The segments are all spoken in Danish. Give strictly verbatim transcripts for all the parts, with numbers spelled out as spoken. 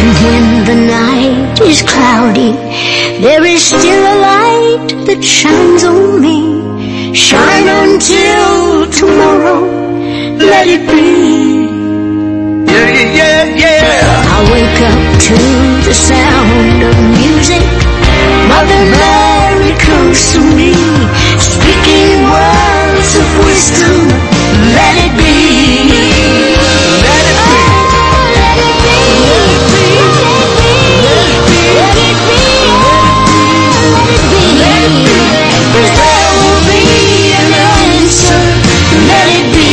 when the night is cloudy, there is still a light that shines on me. Shine until tomorrow, let it be. Yeah, yeah, yeah. I wake up to the sound of music. Mother Mary comes to me, speaking words of wisdom. Let it be. Let it be. Oh, let it be. Let it be. Let it be. Let it be. Let it be. 'Cause there will be an answer. Let it be.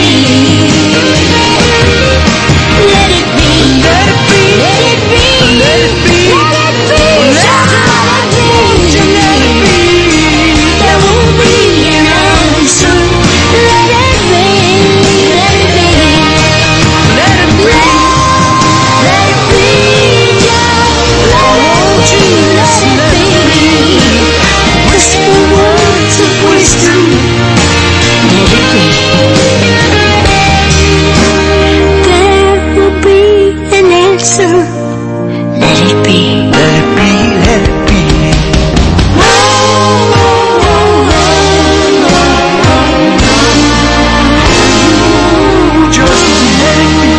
Let it be. Let it be. Let it be. Let it be. Let it be. Let it be. Let it be. There will be an answer. Let it be. Let it be. Let it be. Let it be. Let it be. Let it be. Whisper words of wisdom. Let it be. There will be an answer. Let it be. Let it be. Let it be. Just let it be.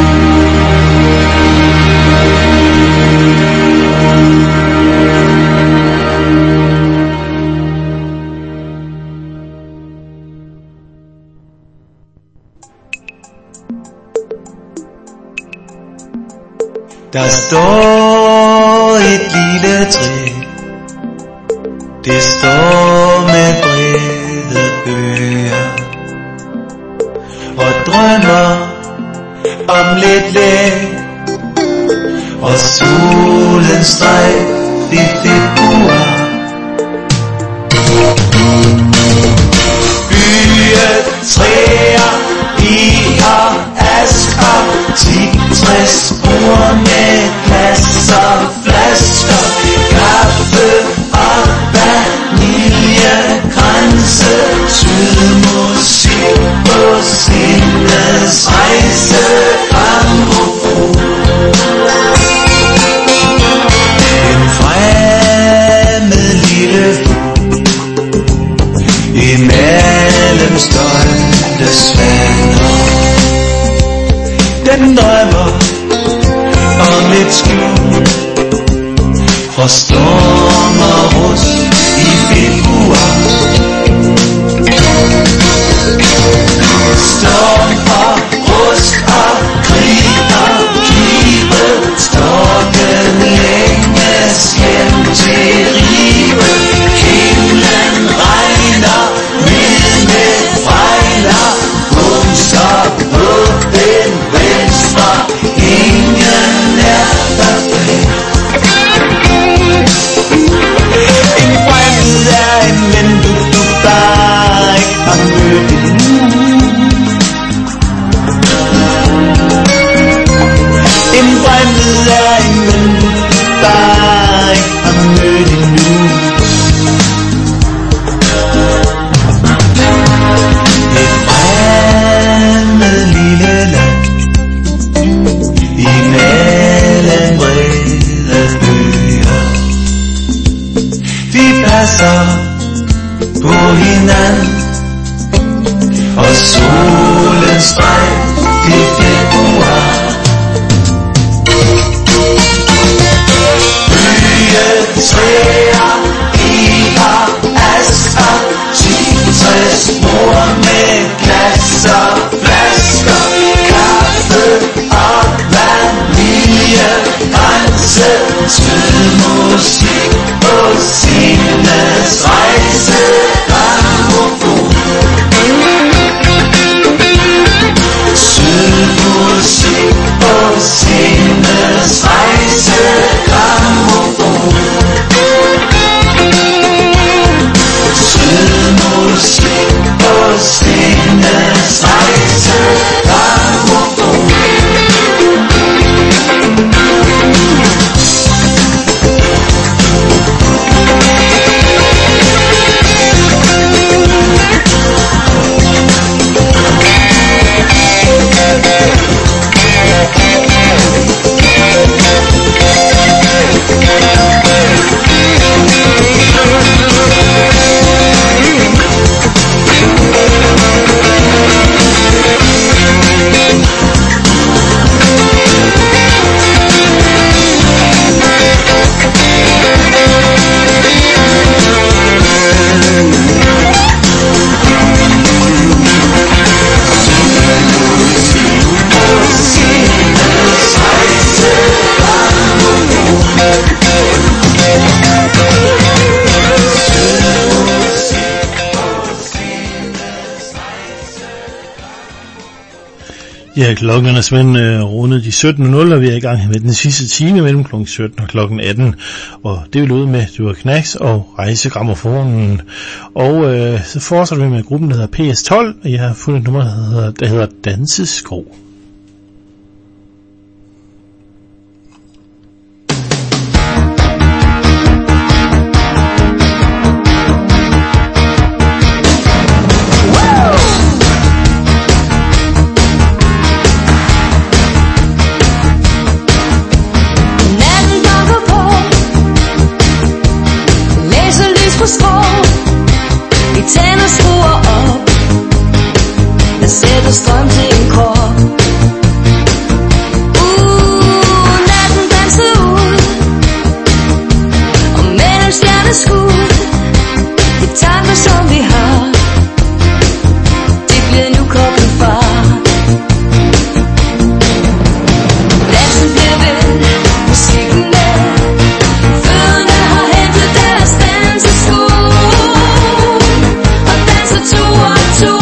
Der står et lille træ, det står med brede bøger og drømmer om lidt læg og solens strejf i februar. Bye-træer i og asker, ti-tres bord med glas og flasker, kaffe og vaniljekranse, sød musik på sindets rejse, gramofon. En fremmed lille imellem stolte svaner, den drømmer om et skjul fra storm og rust i februar. Storm og rust og krig og knive, storken længes hjem til Ribe. Himlen regner ned med fejler, bumser på den venstre, ingen er perfekt. En fremmed er en ven, du, du bare ikke har mødt endnu. En fremmed er en ven, du bare ikke har mødt endnu. Et fremmed lille land imellem brede bøger. Vi passer på hinanden, og solen strejf i februar. Ja, klokken er simpelthen øh, rundet de sytten nul, og vi er i gang med den sidste time mellem klokken sytten og klokken atten. Og det vil ud med, det var Knacks og Rejsegrammofonen. Og øh, så fortsætter vi med gruppen, der hedder P S tolv, og jeg har fundet et nummer, der hedder, der hedder Dansesko. Strøm til en kår. Uh, natten danser ud, og mellem stjerneskud, de tanker som vi har, de bliver nu koblet fra. Dansen bliver ved, musikken med, fødderne har hentet deres danseskud, og danser to og to.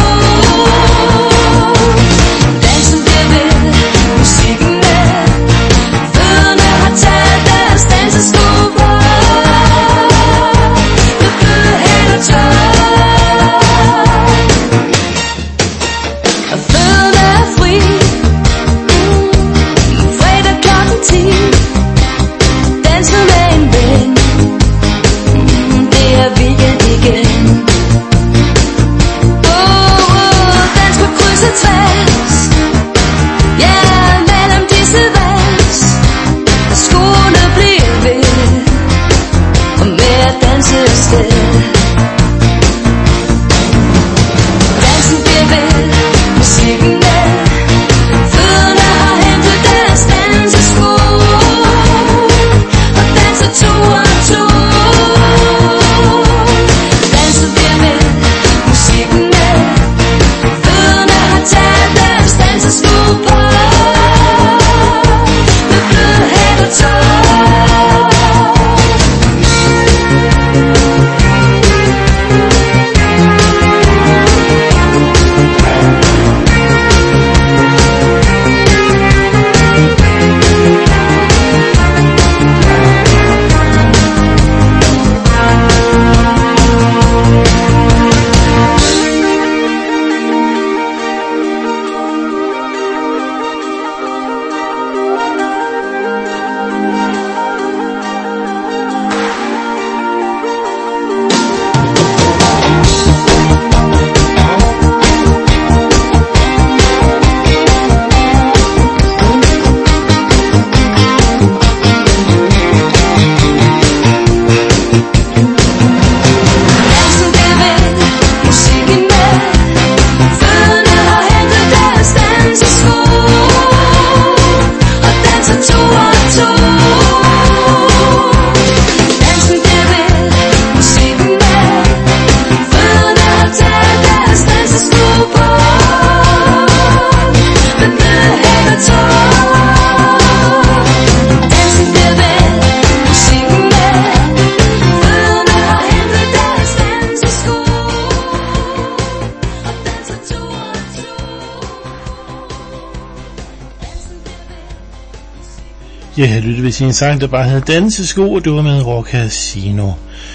Jeg har lyttet ved sin sang, der bare hedder Dansesko, og det var med Rock Casino.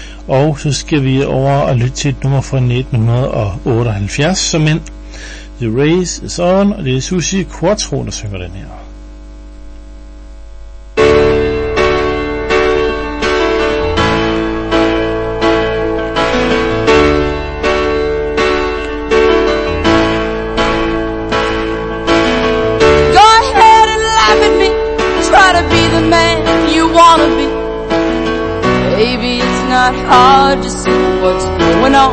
Og så skal vi over og lytte til et nummer fra nitten otteoghalvfjerds, som en The Race is On, og det er Susie Quattro, der synger den her. Hard to see what's going on.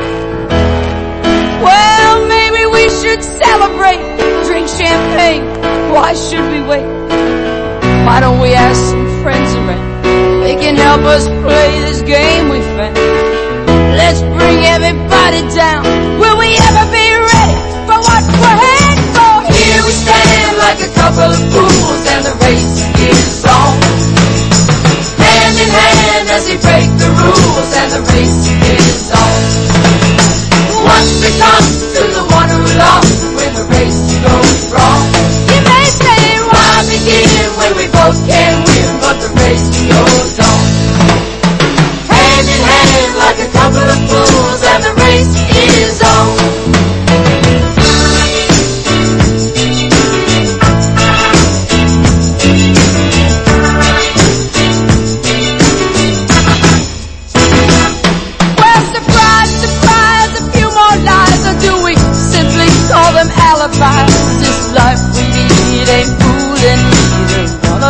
Well, maybe we should celebrate, drink champagne. Why should we wait? Why don't we ask some friends around? They can help us play this game we found. Let's bring everybody down. Will we ever be ready for what we're heading for? Here we stand like a couple of fools, and the race is on. Hand in hand as we break the rules, and the race is on. What's become to the one who lost when the race goes wrong?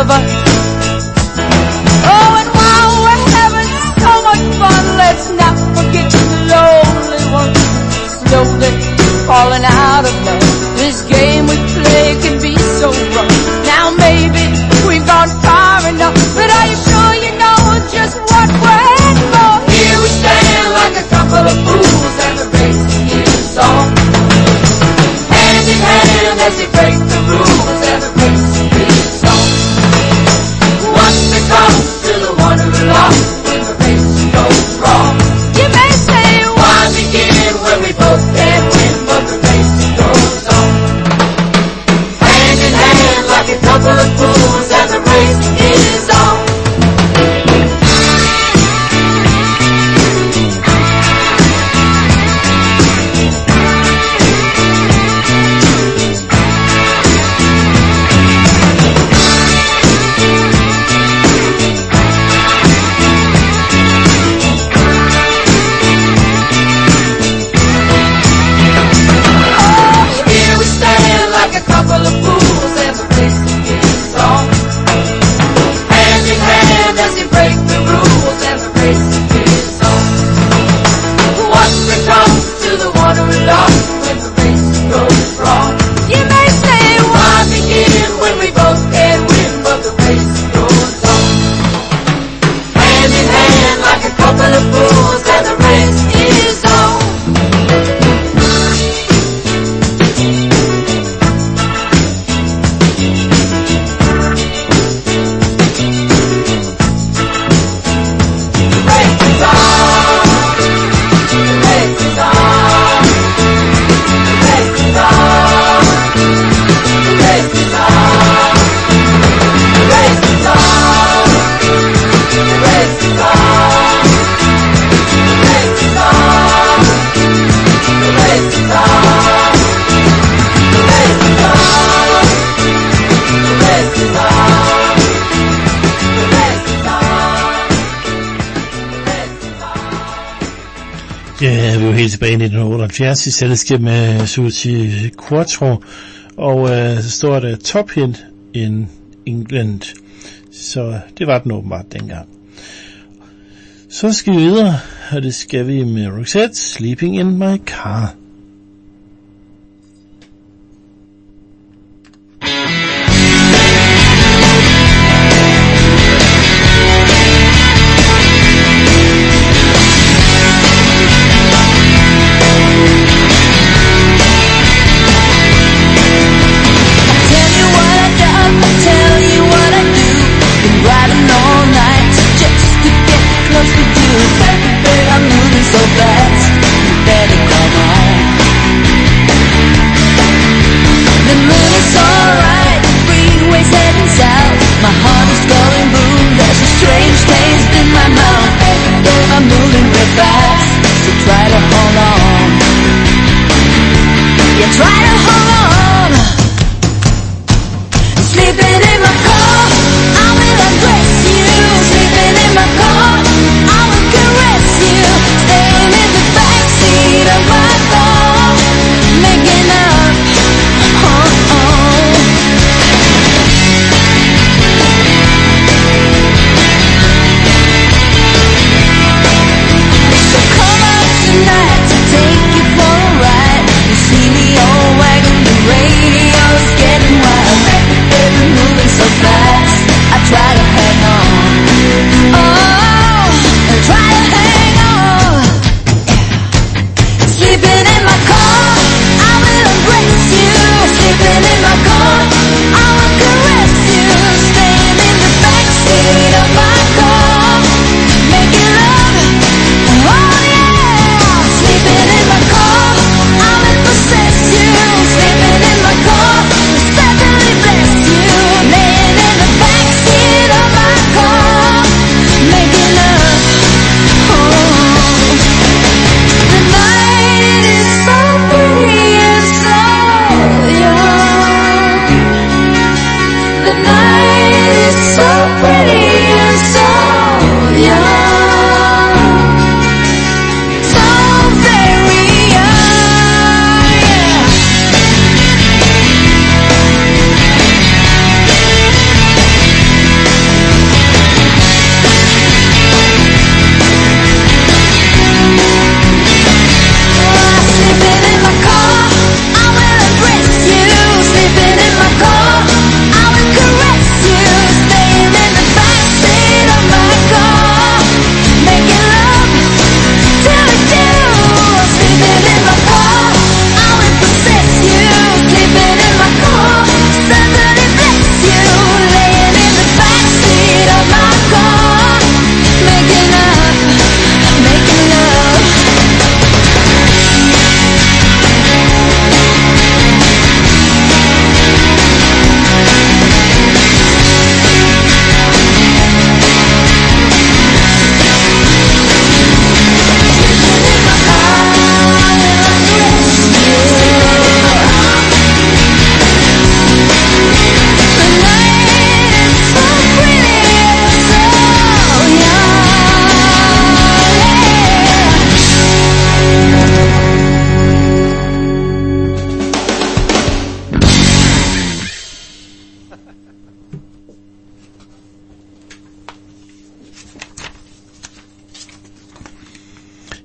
of us. Oh, and while we're having so much fun, let's not forget the lonely ones slowly falling out of love. This game we play can be so rough. Now maybe we've gone far enough, but are you sure you know just what we're heading for? Here we stand like a couple of fools and the race is on. Hand in hand as we break the rules and the race is on. What's become to the one who lost when the race goes wrong? You may say, why begin when we both can't win, but the race goes on. Hand in hand like a couple of fools and the race is on. Ja, vi er jo helt tilbage i nitten otteoghalvfjerds i selskab med Suzi Quatro, og øh, så står der top hit in England, så det var den åbenbart dengang. Så skal vi videre, og det skal vi med Roxette, Sleeping in My Car. I'm moving so fast, you better come on.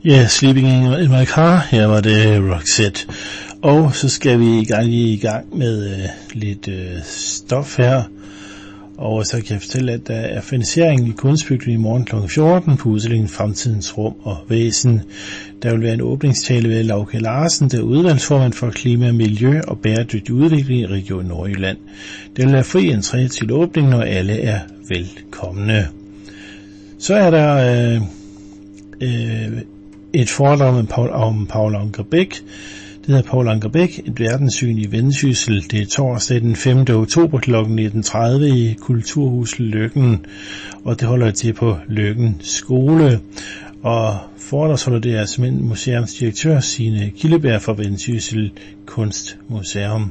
Ja, Sleeping in my car, her var det Roxette. Og så skal vi i gang, lige i gang med øh, lidt øh, stof her. Og så kan jeg fortælle, at der er finansiering i Kunstbygningen i morgen klokken fjorten på udstillingen Fremtidens Rum og Væsen. Der vil være en åbningstale ved Lauke Larsen, der er udvalgsformand for klima, miljø og bæredygtig udvikling i Region Nordjylland. Der vil være fri entré til åbningen, når alle er velkomne. Så er der øh, øh, et foredrag med Paul, om Paul Anker Bech. Det hedder Paul Anker Bech, et verdenssyn i Vendsyssel. Det er torsdag den femte oktober kl. nitten tredive i Kulturhuset Løkken, og det holder til på Løkken Skole. Og foredragsholder det er simpelthen museumsdirektør Signe Killeberg fra Vendsyssel Kunstmuseum.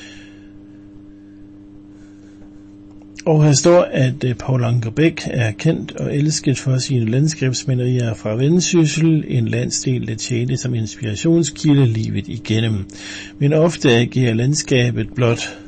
Og her står, at Paul Anker Bech er kendt og elsket for sine landskabsmalerier fra Vendsyssel, en landsdel, der tjente som inspirationskilde livet igennem. Men ofte agerer landskabet blot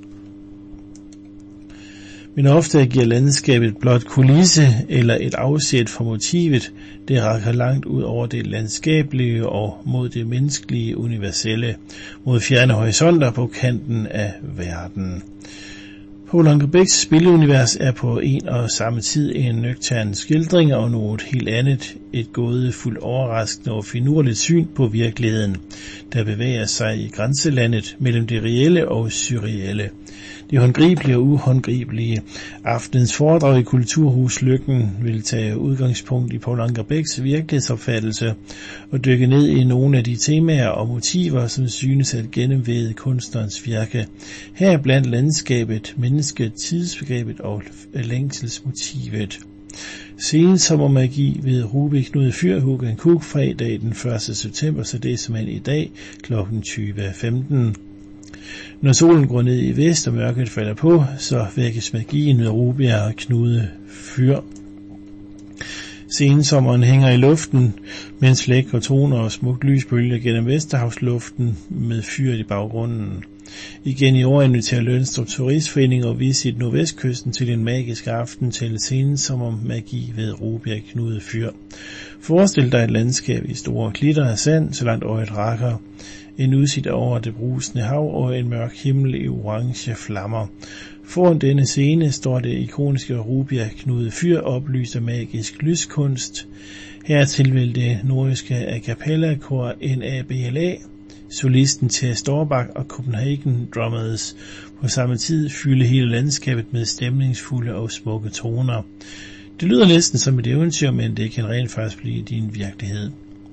Men ofte agerer landskabet blot kulisse eller et afsæt for motivet. Det rækker langt ud over det landskabelige og mod det menneskelige universelle, mod fjerne horisonter på kanten af verden. Paul Anker Bechs spilunivers er på en og samme tid en nøgtern skildring og noget helt andet, et gådefuldt overraskende og finurligt syn på virkeligheden, der bevæger sig i grænselandet mellem det reelle og surreelle. Det håndgribelige og uhåndgribelige. Aftenens foredrag i Kulturhus Løkken vil tage udgangspunkt i Paul Anker Bechs virkelighedsopfattelse og dykke ned i nogle af de temaer og motiver, som synes at gennemvæde kunstnerens virke. Her blandt landskabet, mennesket, tidsbegrebet og længselsmotivet. Sensommermagi ved Ruby Knud Fyrhug en Kuk fredag den første september, så det er simpelthen i dag kl. tyve femten. Når solen går ned i vest og mørket falder på, så vækkes magien ved Rubia og Knude Fyr. Sensommeren hænger i luften, mens lækre toner og smukt lys bølger gennem Vesterhavsluften med fyret i baggrunden. Igen i år inviterer Lønstrup Turistforening og Visit Nordvestkysten til en magisk aften til sensommermagi ved Rubia Knude Fyr. Forestil dig et landskab i store klitter af sand, så langt øjet rækker. En udsigt over det brusende hav og en mørk himmel i orange flammer. Foran denne scene står det ikoniske Rubia Knude Fyr oplyst af magisk lyskunst. Hertil vil det nordiske a cappella kor N A B L A, solisten Thea Storbak og Copenhagen Drummers på samme tid fylde hele landskabet med stemningsfulde og smukke toner. Det lyder næsten som et eventyr, men det kan rent faktisk blive din virkelighed.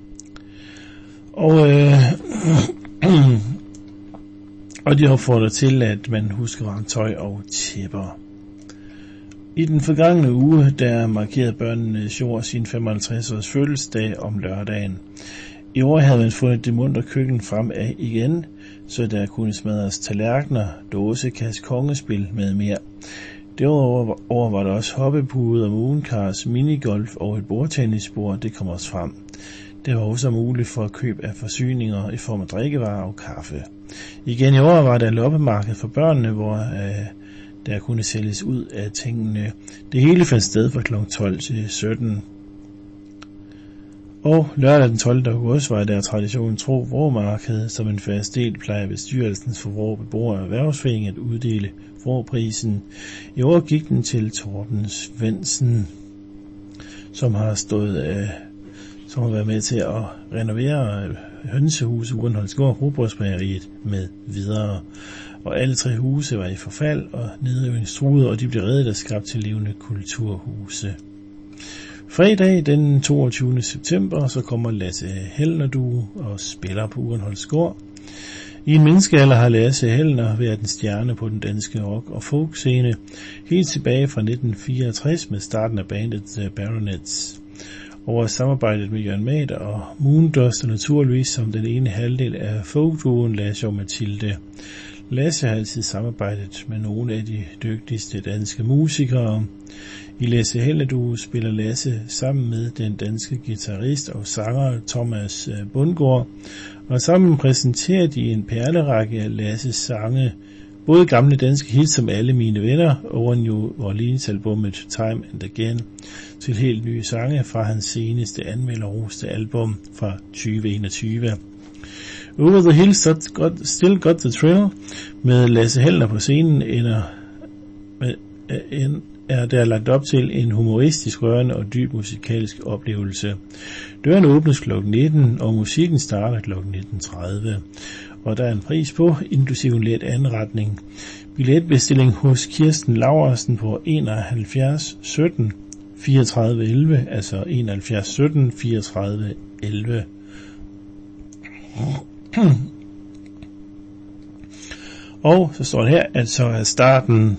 Og, øh, og de opfordrer til, at man husker varmt tøj og tæpper. I den forgangne uge, der markerede børnenes jord sin femoghalvtreds års fødselsdag om lørdagen. I år havde man fundet det muntre køkken frem af igen, så der kunne smadres tallerkener, dåsekast, kongespil med mere. Derudover var der også hoppepude og mooncars, minigolf og et bordtennisbord, det kom også frem. Det var også muligt for køb af forsyninger i form af drikkevarer og kaffe. Igen i år var der loppemarked for børnene, hvor øh, der kunne sælges ud af tingene. Det hele fandt sted fra klokken tolv til sytten. Og lørdag den tolvte august var der traditionen tro vråmarked, som en fast del plejer bestyrelsens for vrå beboere og erhvervsforening at uddele vråprisen. I år gik den til Torben Svendsen, som har stået øh, som har været med til at renovere hønsehuset Urenholdsgård, Rugbrødsmejeriet med videre. Og alle tre huse var i forfald og nedrivningstruede, og de blev reddet og skabt til levende kulturhuse. Fredag den toogtyvende september, så kommer Lasse Hellner du og spiller på Urenholdsgård. I en menneskealder har Lasse Hellner været en stjerne på den danske rock- og folkscene, helt tilbage fra nitten fireogtres med starten af bandet The Baronets. Over samarbejdet med Jørgen Mader og Moondust og naturligvis som den ene halvdel af folkduoen Lasse og Mathilde. Lasse har altid samarbejdet med nogle af de dygtigste danske musikere. I Lasse Hellner du spiller Lasse sammen med den danske guitarist og sanger Thomas Bundgaard, og sammen præsenterer de en perlerække af Lasses sange, både gamle danske hits som Alle mine venner, over New Orleans albumet Time and Again, til helt nye sange fra hans seneste anmelderroste album fra tyve enogtyve. Over the Hills Still Got the Thrill med Lasse Hellner på scenen ender, er der lagt op til en humoristisk, rørende og dyb musikalsk oplevelse. Døren åbnes klokken nitten, og musikken starter klokken nitten tredive. Og der er en pris på, inklusive en let anretning. Billetbestilling hos Kirsten Laursen på enoghalvfjerds sytten fireogtredive elleve, altså enoghalvfjerds sytten fireogtredive elleve. Og så står det her, at så er starten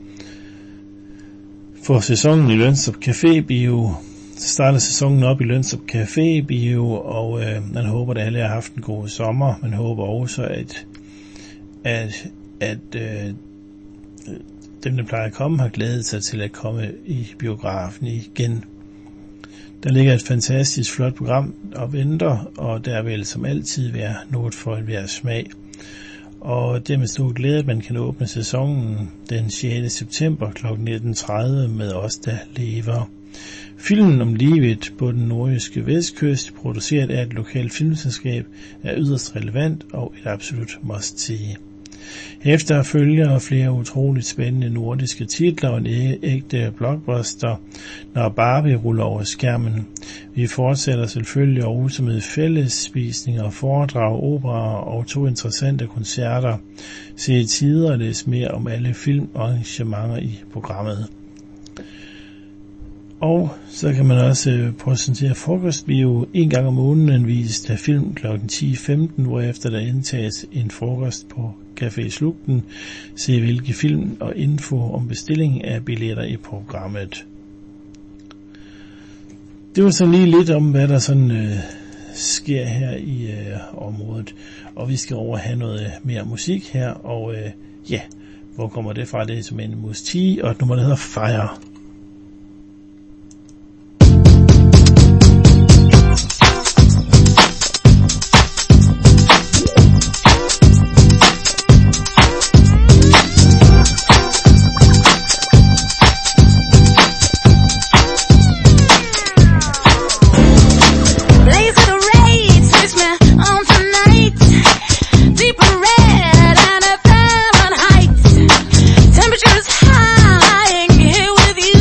for sæsonen i Lønstrup Café Bio. Så starter sæsonen op i Lønstrup Café Bio, og øh, man håber, at alle har haft en god sommer. Man håber også, at, at, at øh, dem, der plejer at komme, har glædet sig til at komme i biografen igen. Der ligger et fantastisk flot program og venter, og der vil som altid være noget for enhver smag. Og det er med stor glæde, at man kan åbne sæsonen den sjette september kl. nitten tredive med Os, der lever. Filmen om livet på den nordjyske vestkyst, produceret af et lokalt filmselskab, er yderst relevant og et absolut must-see. Efter følger flere utroligt spændende nordiske titler og en ægte blockbuster, når Barbie ruller over skærmen. Vi fortsætter selvfølgelig også med fællesspisninger, foredrag, operaer og to interessante koncerter. Se i tider og læs mere om alle filmarrangementer i programmet. Og så kan man også præsentere frokostbio en gang om måneden, vist af film klokken ti femten, hvorefter der indtages en frokost på Café Slugten. Se hvilke film og info om bestilling af billetter i programmet. Det var så lige lidt om, hvad der sådan øh, sker her i øh, området. Og vi skal over have noget mere musik her, og øh, ja, hvor kommer det fra? Det er som en Must-See, og et nummer, der hedder Fire. Temperatures high, and here with you.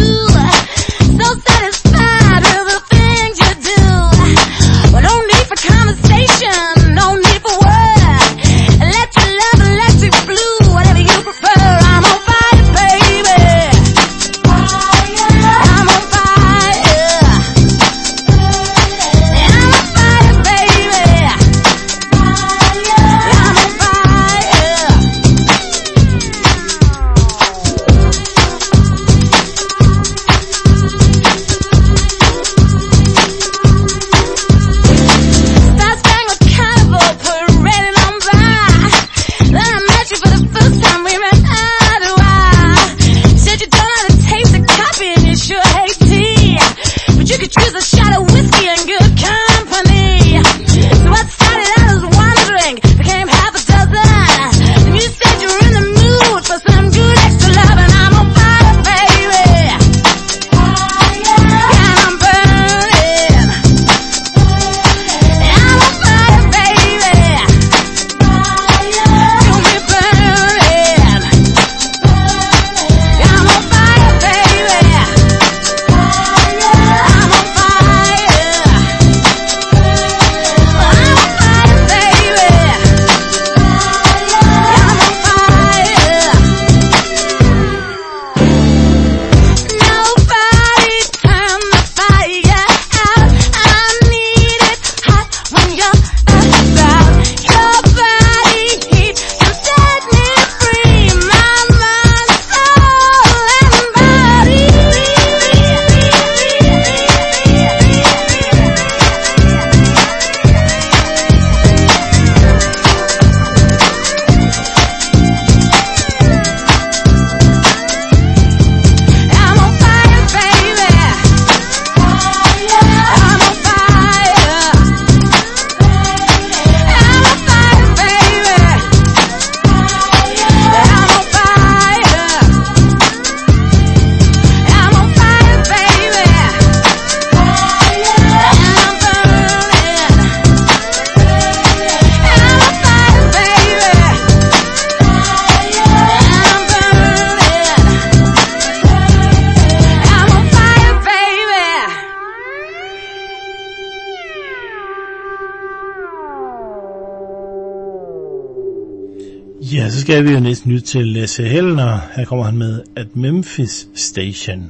skal vi jo næsten lytte til Lasse Hellner. Her kommer han med At Memphis Station.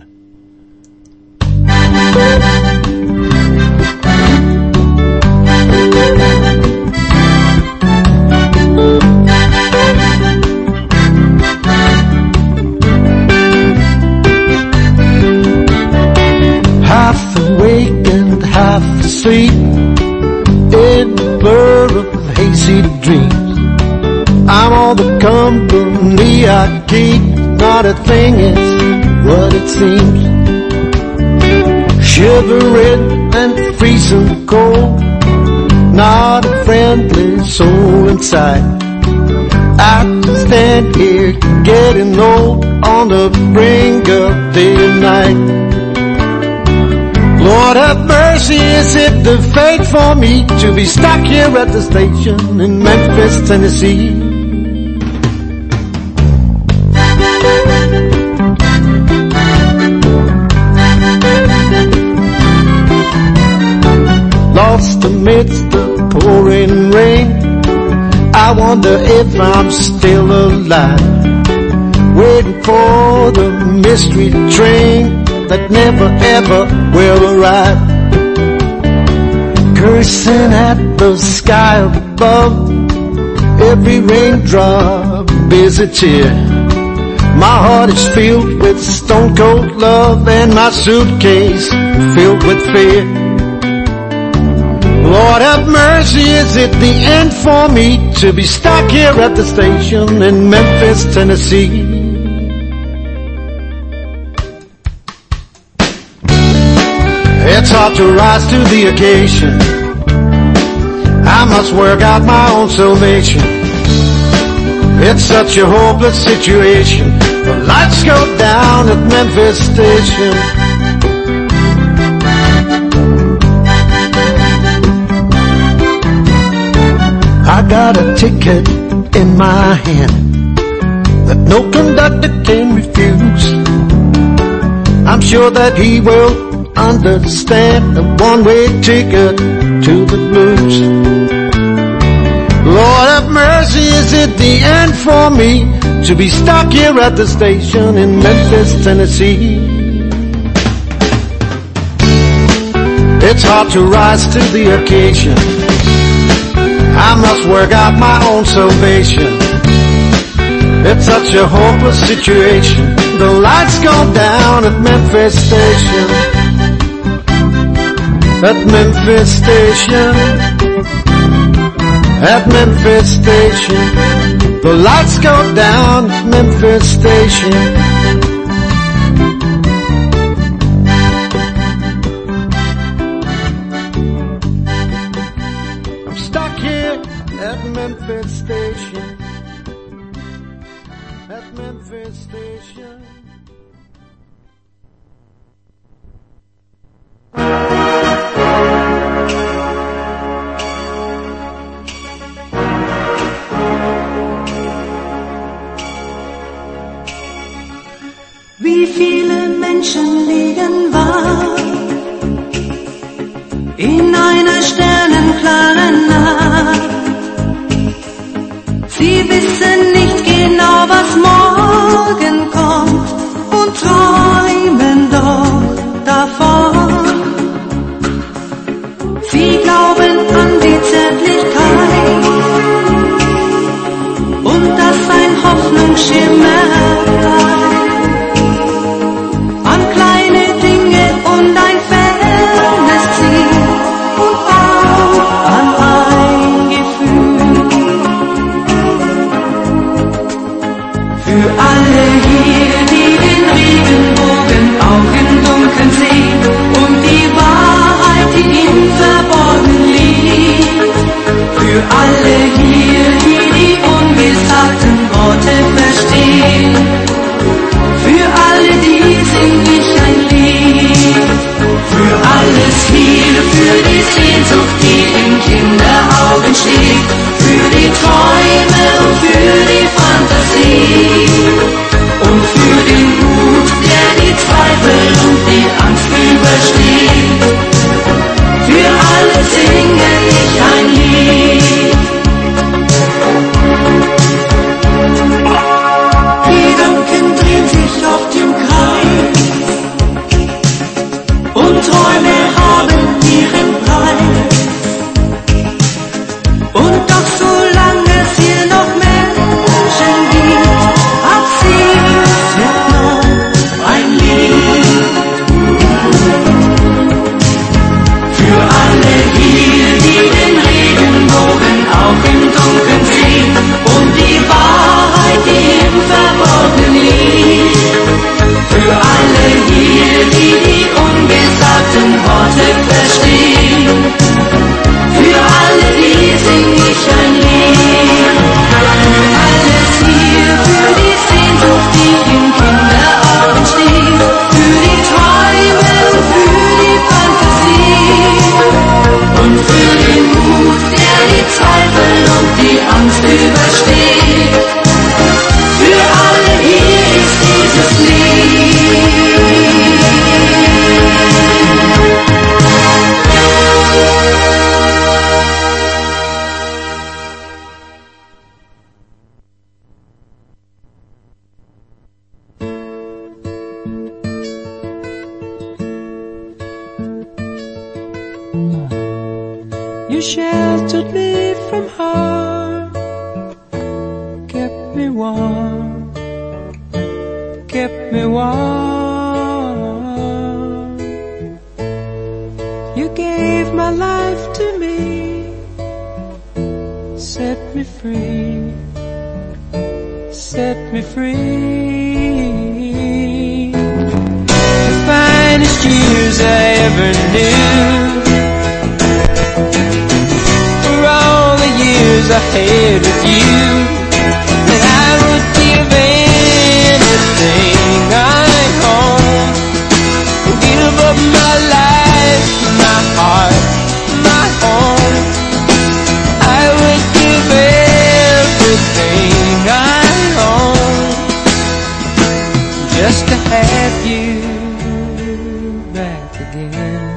Half awake and half asleep in a blur of hazy dreams. I'm all the company I keep. Not a thing is what it seems. Shivering and freezing cold. Not a friendly soul inside. I stand here getting old on the brink of day and night. Lord have mercy, is it the fate for me to be stuck here at the station in Memphis, Tennessee? Lost amidst the pouring rain, I wonder if I'm still alive, waiting for the mystery train that never ever will arrive. Cursing at the sky above, every raindrop is a tear. My heart is filled with stone cold love and my suitcase filled with fear. Lord have mercy, is it the end for me to be stuck here at the station in Memphis, Tennessee? It's hard to rise to the occasion. I must work out my own salvation. It's such a hopeless situation. The lights go down at Memphis Station. I got a ticket in my hand that no conductor can refuse. I'm sure that he will understand, a one-way ticket to the blues. Lord have mercy, is it the end for me to be stuck here at the station in Memphis, Tennessee? It's hard to rise to the occasion. I must work out my own salvation. It's such a hopeless situation. The lights go down at Memphis Station. At Memphis Station, at Memphis Station, the lights go down at Memphis Station. I'm stuck here at Memphis Station, at Memphis Station. Wie viele Menschen liegen wahr in einer sternenklaren Nacht. Sie wissen nicht genau, was morgen kommt und träumen doch davon. Sie glauben an die Zärtlichkeit und dass ein Hoffnungsschimmer an kleine Dinge und ein fernes Ziel und auch an ein Gefühl. Für alle hier, die den Regenbogen auch im Dunkeln sehen und die Wahrheit, die im Verborgenen liegt. Für alle hier, die die ungesagten Worte verstehen. Für alle die sing ich ein Lied. Für alles hier, für die Sehnsucht, die in Kinderaugen steht. Für die Träume und für die Fantasie. Und für den Mut, der die Zweifel und die Angst übersteht. Für alle singe ich ein Lied. sheltered me from harm, kept me warm, kept me warm. You gave my life to me, set me free, set me free. The finest years I ever knew, for all the years I had with you, and I would give anything I own, give up my life, my heart, my home. I would give everything I own just to have you back again.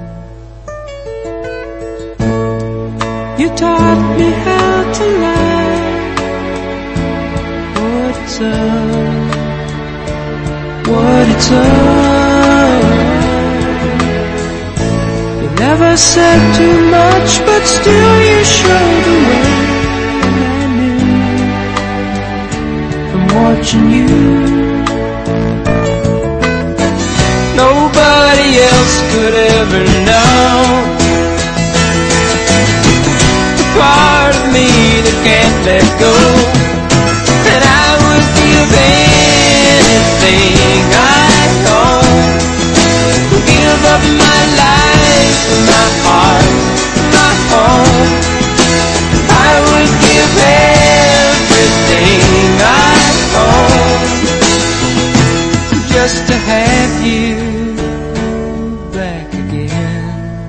You taught me how to lie, what it's up, what it's up. You never said too much, but still you showed the way, and I knew from watching you. Nobody else could ever know the part of me that can't let go, and I would give anything I own, give up my life, my heart, my home. I would give everything I own just to have you back again.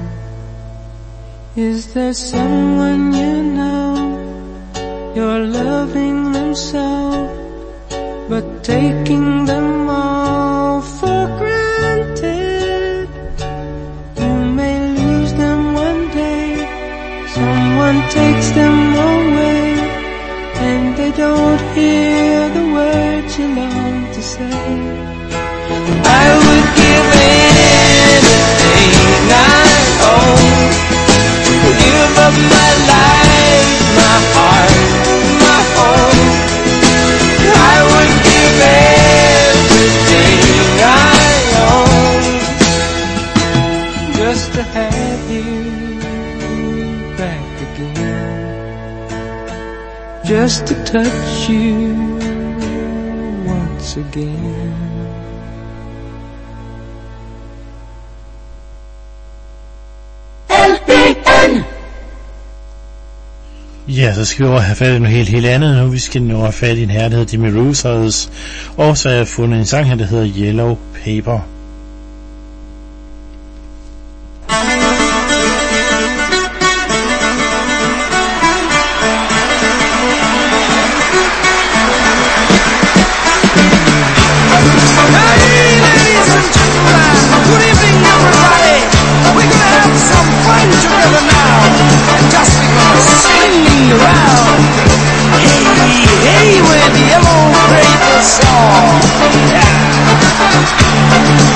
Is there someone you know, you're loving them so, but taking them all for granted? You may lose them one day, someone takes them away, and they don't hear the words you long to say. I would give anything I own, give up my life, my heart, my home. I would give everything I own just to have you back again, just to touch you once again. Ja, så skal vi over have fat i noget helt, helt andet nu. Vi skal nå have fat i en herre, der hedder Jimmy Rousers. Og så har jeg fundet en sang her, der hedder Yellow Paper. Hey, with the yellow paper song. Yeah.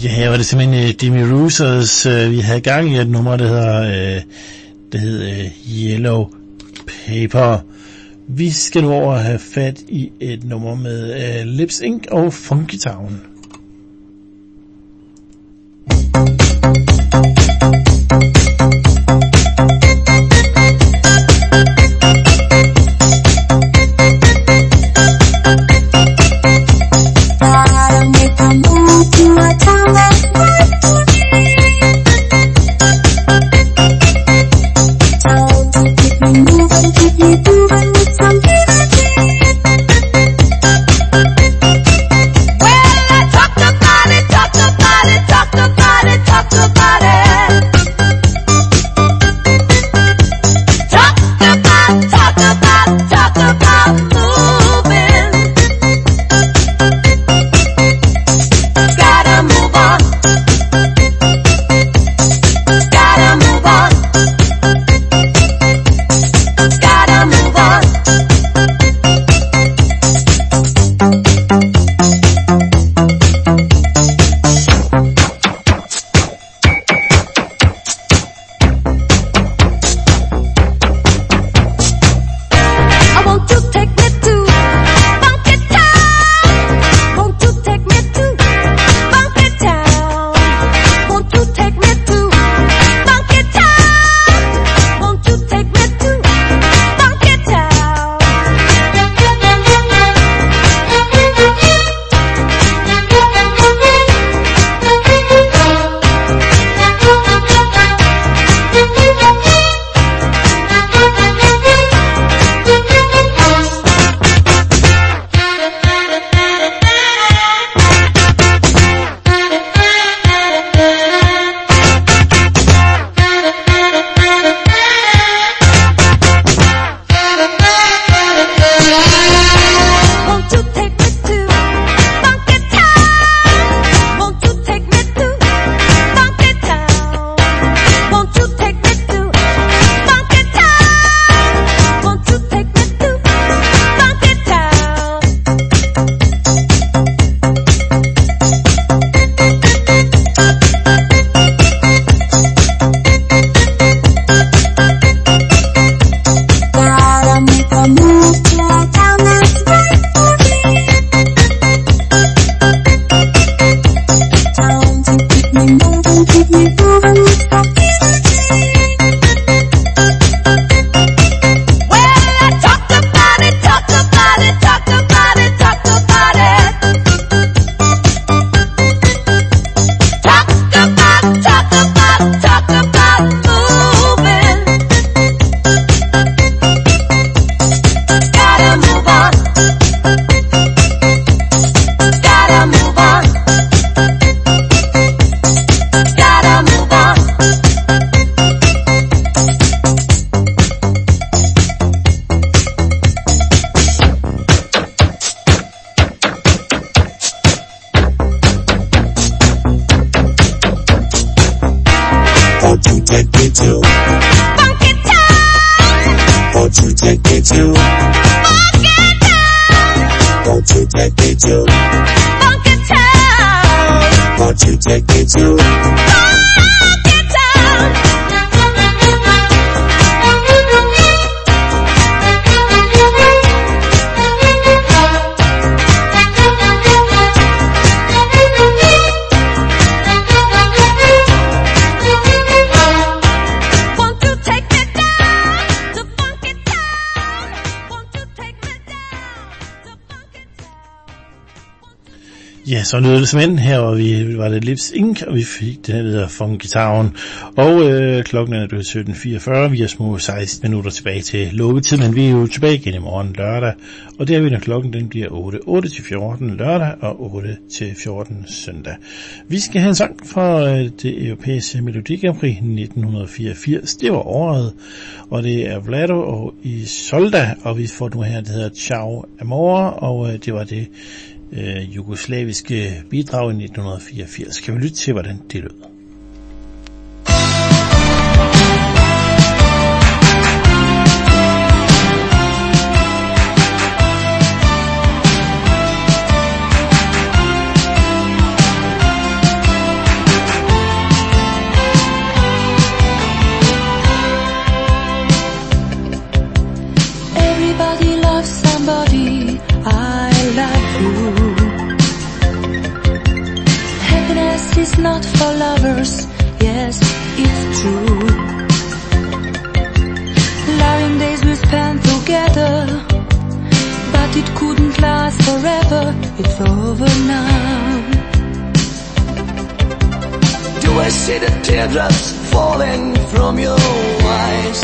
Ja, her var det simpelthen uh, Demi Rousers, uh, vi havde gang i et nummer, der hedder, uh, der hedder uh, Yellow Paper. Vi skal nu over have fat i et nummer med uh, Lips Incorporated og Funky Town. Ja, så lød det simpelthen her, og vi var det Lips Incorporated, og vi fik den her videre Funky Town. Og øh, klokken er sytten fireogfyrre, vi er små seksten minutter tilbage til lukketid, men vi er jo tilbage igen i morgen lørdag. Og det er vi, når klokken den bliver otte. otte til fjorten lørdag og otte til fjorten søndag. Vi skal have en sang fra øh, det europæiske Melodi Grand Prix nitten fireogfirs. Det var året, og det er Vlado og Isolda, og vi får nu her, det hedder Ciao Amor, og øh, det var det Øh, jugoslaviske bidrag i nitten fireogfirs. Kan vi lytte til, hvordan det lød? is not for lovers, yes, it's true. Loving days we spent together, but it couldn't last forever, it's over now. Do I see the teardrops falling from your eyes?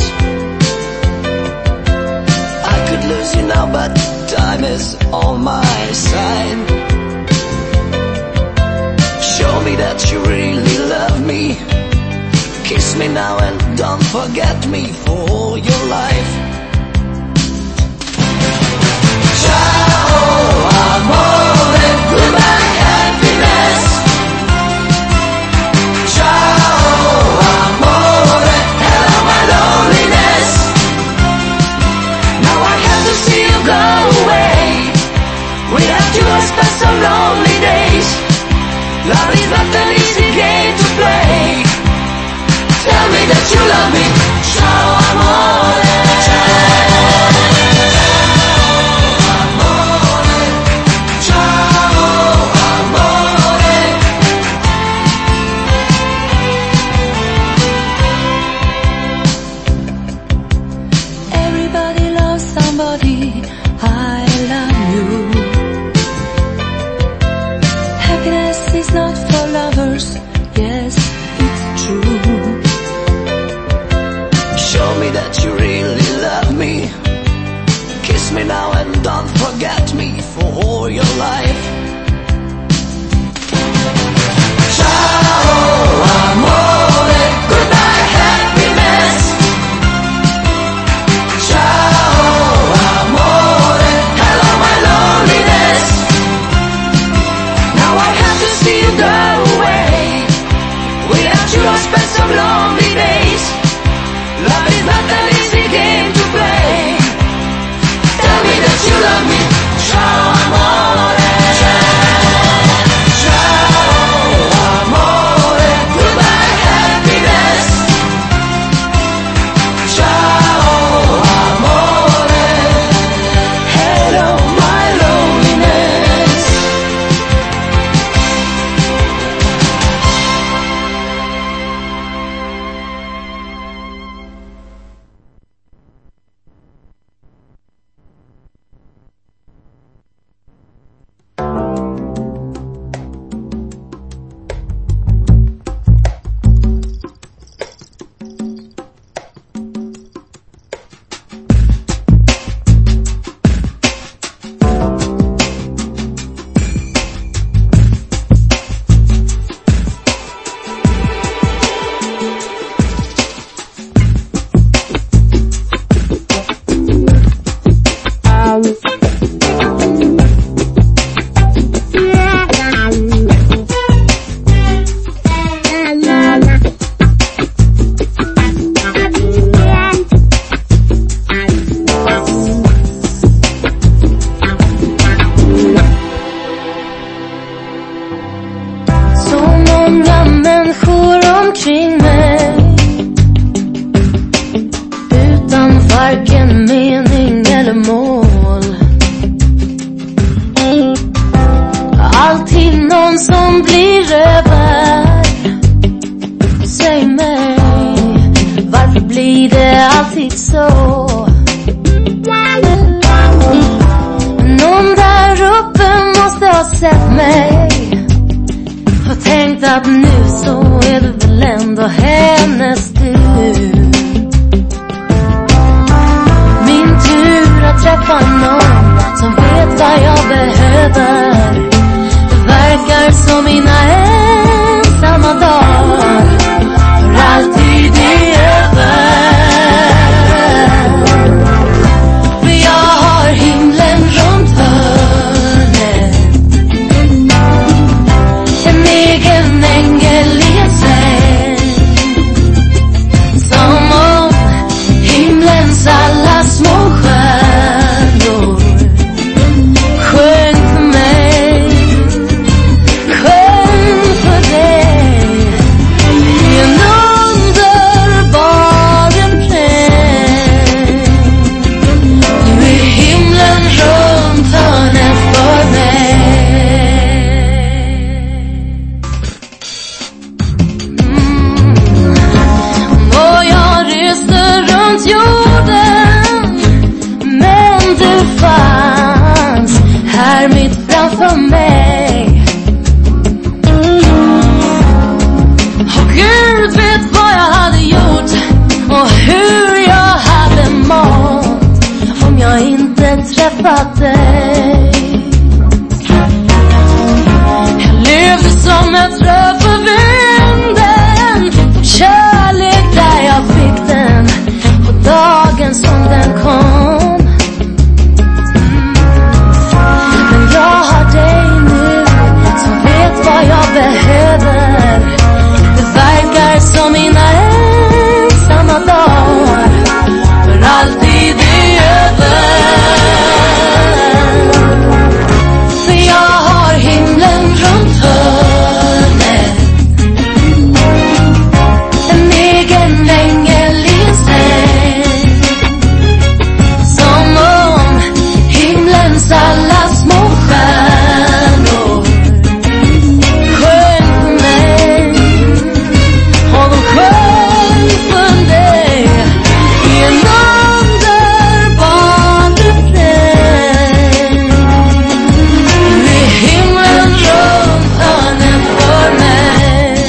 I could lose you now, but time is on my side. Show me that you really love me. Kiss me now and don't forget me for your life. Ciao, amore, goodbye, happiness. Ciao, amore, hello my loneliness. Now I have to see you go away. Without you I spent some lonely days. Love is not an easy game to play. Tell me that you love me. Ciao, amore. Me now and don't forget me for your life. Ciao, amore, goodbye, happiness. Ciao, amore, hello my loneliness. Now I have to see you go away. Without you I spent some lonely days. Love is not an easy game to play. Tell me that you love me. Ciao, amore. Ciao, amore. Goodbye, happiness. Ciao, amore. Hello, my loneliness. Alla små stjärnor sjönk framför mig. Och Gud vet vad jag hade gjort och hur jag hade mått om jag inte träffat dig. Jag levde som ett röv för vinden, kärlek där jag fick den på dagen som den kom. Men jag har dig nu som vet vad jag behöver. Det verkar som mina ensamma dagar för alltid är över. För jag har himlen runt hörnet, en egen ängel i säng, som om himlens alla små stjärnor sjöng för mig. Och de sjöng för dig i en underbar refräng. Nu är himlen runt hörnet för mig.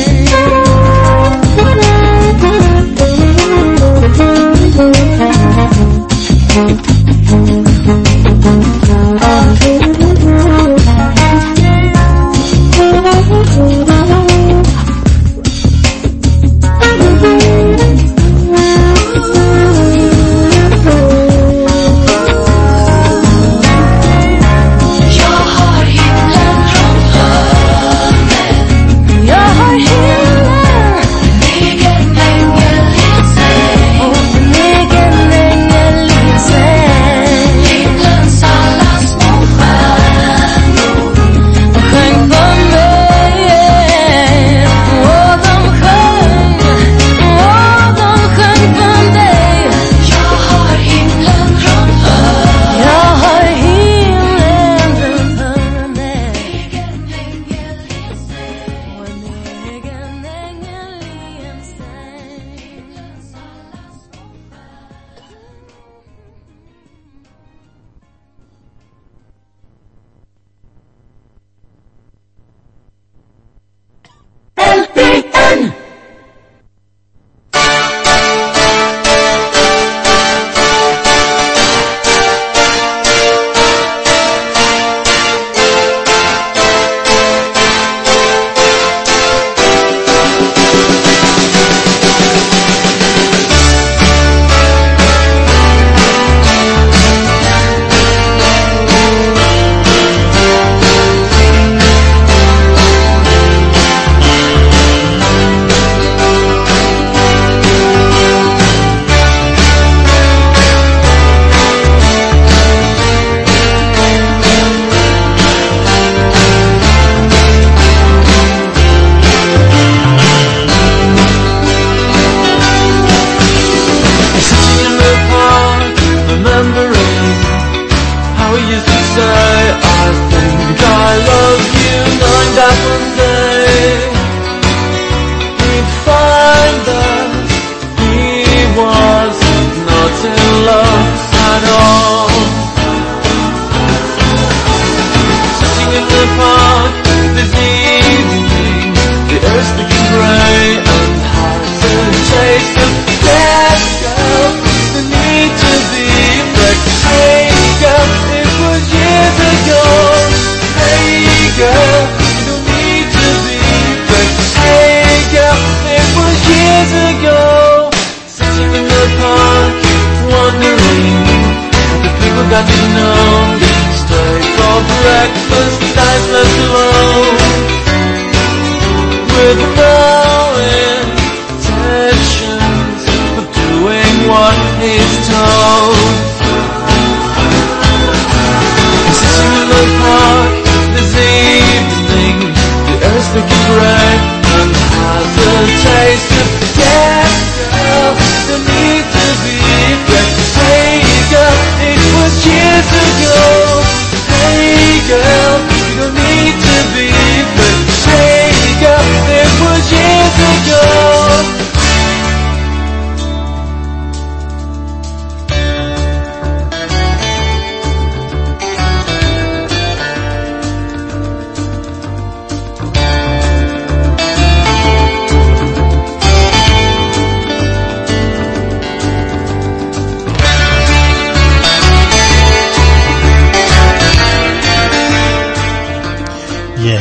Jag har himlen runt hörnet, jag har himlen, en egen ängel i säng, och en egen ängel i säng. Himlens alla små stjärnor, de sjöng för mig. Och de sjöng, och de sjöng för dig. Jag har himlen runt hörnet, jag har himlen runt hörnet, en egen ängel i säng, och en egen ängel i en säng. Himlens alla små stjärnor. L P N got to know, stay for breakfast, I'm left alone, with no intentions of doing what he's told. Sitting in the park this evening, the earth's looking grey and has a taste of death. Girl, no need to be breakfast. Hey girl, it was years ago. Hey girl, you don't need to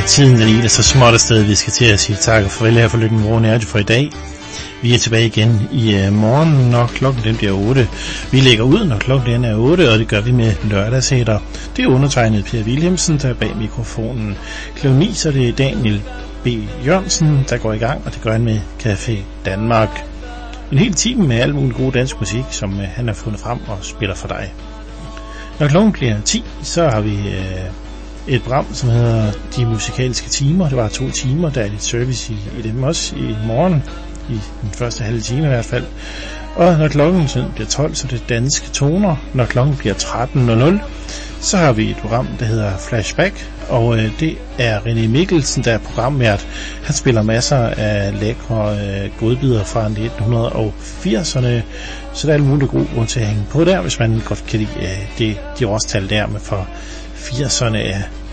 tiden den er så småt afsted, vi skal til at sige tak og farvel her for Lykken Morgen Radio for i dag. Vi er tilbage igen i uh, morgen, når klokken den bliver otte. Vi lægger ud, når klokken den er otte, og det gør vi med lørdagshætter. Det er undertegnet Per Wilhelmsen, der er bag mikrofonen. Klokken ni, så er det Daniel B. Jørgensen, der går i gang, og det gør han med Café Danmark. En hel time med al mulig god dansk musik, som uh, han har fundet frem og spiller for dig. Når klokken bliver ti, så har vi uh, et program, som hedder De Musikalske Timer. Det var to timer, der er lidt service i, i dem også i morgen. I den første halve time i hvert fald. Og når klokken bliver tolv, så er det danske toner. Når klokken bliver tretten nul nul, så har vi et program, der hedder Flashback. Og øh, det er René Mikkelsen, der er programvært. Han spiller masser af lækre øh, godbidder fra nitten firserne. Så der er en mulig god grund til at hænge på der, hvis man godt kan lide øh, det, de årstal der med for firserne.